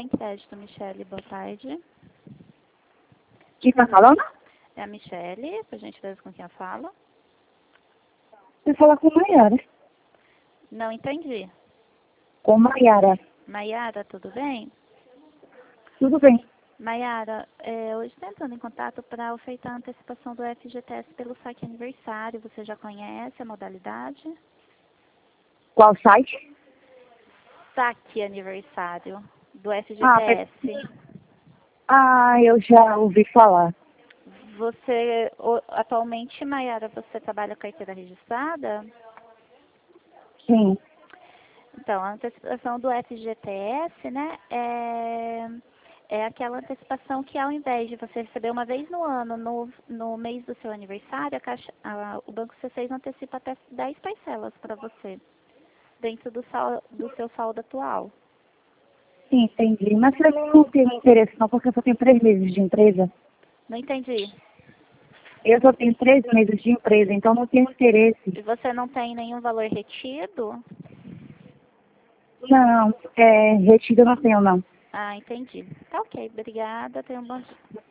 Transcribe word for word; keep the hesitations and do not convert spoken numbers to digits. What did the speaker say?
Sem crédito, Michele, boa tarde. Quem tá falando? É a Michele, por gentileza, com quem eu falo. Você fala com Maiara. Não entendi. Com Maiara. Maiara, tudo bem? Tudo bem. Maiara, é, hoje estou entrando em contato para ofertar a antecipação do F G T S pelo saque aniversário. Você já conhece a modalidade? Qual site? Saque aniversário do F G Ah, T S. pe- ah, eu já ouvi falar. Você, o- atualmente, Maiara, você trabalha com carteira registrada? Sim. Então, a antecipação do F G T S, né, é, é aquela antecipação que ao invés de você receber uma vez no ano, no, no mês do seu aniversário, a caixa, a, o Banco C seis antecipa até dez parcelas para você, dentro do, sal, do seu saldo atual. Sim, entendi. Mas pra mim não tem interesse não, porque eu só tenho três meses de empresa. Não entendi. Eu só tenho três meses de empresa, então não tenho interesse. E você não tem nenhum valor retido? Não, é, retido eu não tenho não. Ah, entendi. Tá ok, obrigada, tenha um bom dia.